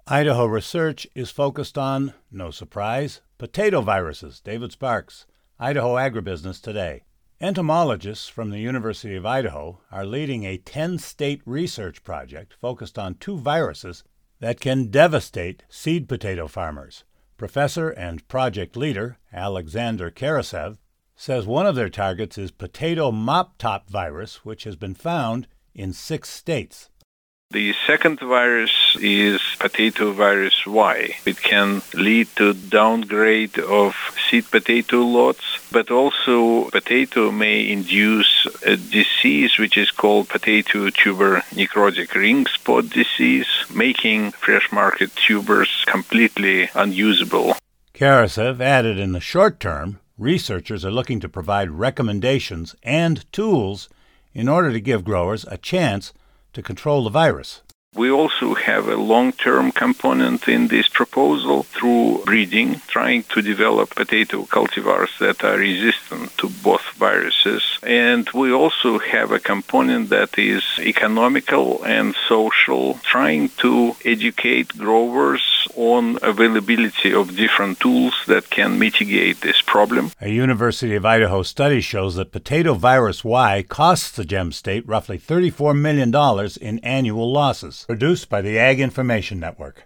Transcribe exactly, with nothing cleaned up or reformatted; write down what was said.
Idaho research is focused on, no surprise, potato viruses. David Sparks, Idaho Agribusiness Today. Entomologists from the University of Idaho are leading a ten-state research project focused on two viruses that can devastate seed potato farmers. Professor and project leader Alexander Karasev says one of their targets is potato mop top virus, which has been found in six states. The second virus is potato virus Y. It can lead to downgrade of seed potato lots, but also potato may induce a disease which is called potato tuber necrotic ring spot disease, making fresh market tubers completely unusable. Karasev added in the short term, researchers are looking to provide recommendations and tools in order to give growers a chance to control the virus. We also have a long-term component in this proposal through breeding, trying to develop potato cultivars that are resistant to both viruses. And we also have a component that is economical and social, trying to educate growers on availability of different tools that can mitigate this problem. A University of Idaho study shows that potato virus Y costs the Gem State roughly thirty-four million dollars in annual losses. Produced by the Ag Information Network.